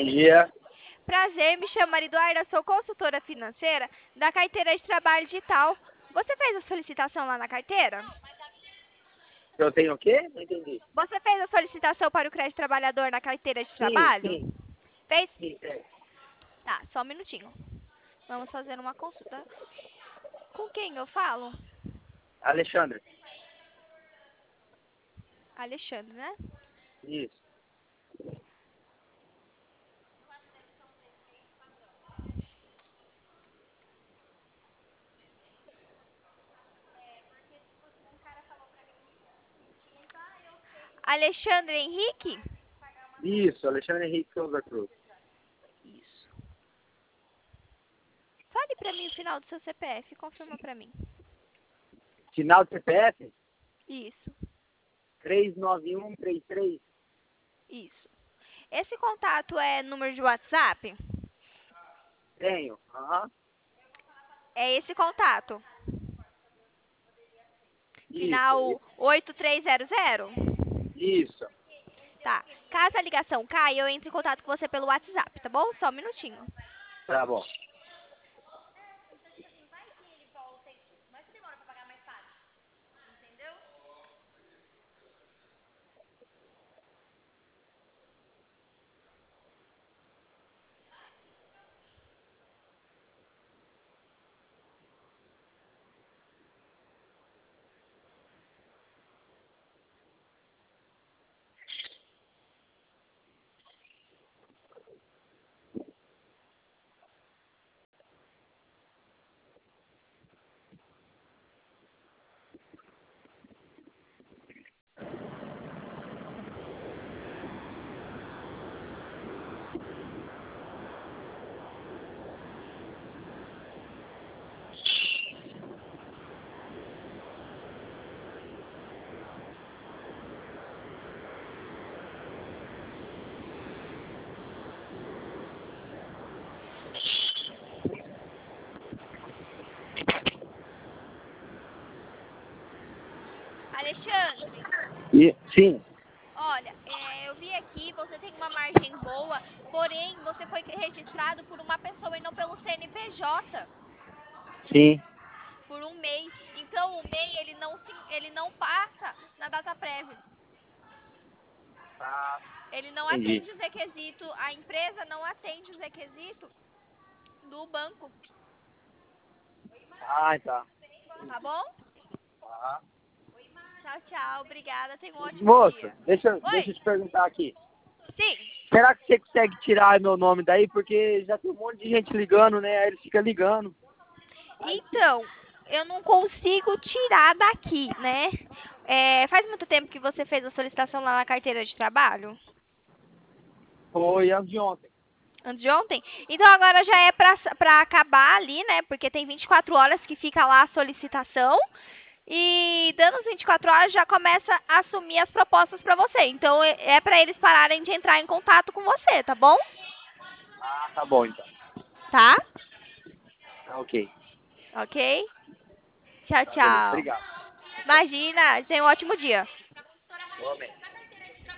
dia. Prazer, me chamo Mariduarda, sou consultora financeira da carteira de trabalho digital. Você fez a solicitação lá na carteira? Eu tenho o quê? Não entendi. Você fez a solicitação para o crédito trabalhador na carteira de Sim, trabalho? sim, Fez? sim. Tá, só um minutinho. Vamos fazer uma consulta. Com quem eu falo? Alexandre. Alexandre, né? Isso. Alexandre Henrique? Isso, Alexandre Henrique Souza Cruz. Isso. Fale pra mim o final do seu CPF, confirma pra mim. Final do CPF? Isso, 39133. isso. Esse contato é número de WhatsApp? Tenho. Aham. É esse contato? Isso, Final 8300? isso. Tá. Caso a ligação caia, eu entro em contato com você pelo WhatsApp, tá bom? Só um minutinho. Tá bom. Alexandre, Sim. olha, eu vi aqui, você tem uma margem boa, porém você foi registrado por uma pessoa e não pelo CNPJ, Sim. por um MEI. Então o MEI ele não passa na data prévia. Tá. Ele não Entendi. atende os requisitos, a empresa não atende os requisitos do banco, Ah, tá. tá bom? Aham. Tchau, tchau, obrigada, tenha um ótimo Moço, dia. deixa eu Oi, te perguntar aqui. sim. Será que você consegue tirar meu nome daí? Porque já tem um monte de gente ligando, né? Aí eles ficam ligando. Então, eu não consigo tirar daqui, né? Faz muito tempo que você fez a solicitação lá na carteira de trabalho? Foi antes de ontem. Antes de ontem? Então agora já é pra acabar ali, né? Porque tem 24 horas que fica lá a solicitação. E dando as 24 horas já começa a assumir as propostas pra você. Então é pra eles pararem de entrar em contato com você, tá bom? Ah, tá bom então. Tá? Tá ok. Ok? Tchau, Tá, beleza. tchau. Obrigado. Imagina, tenha um ótimo dia. Igualmente.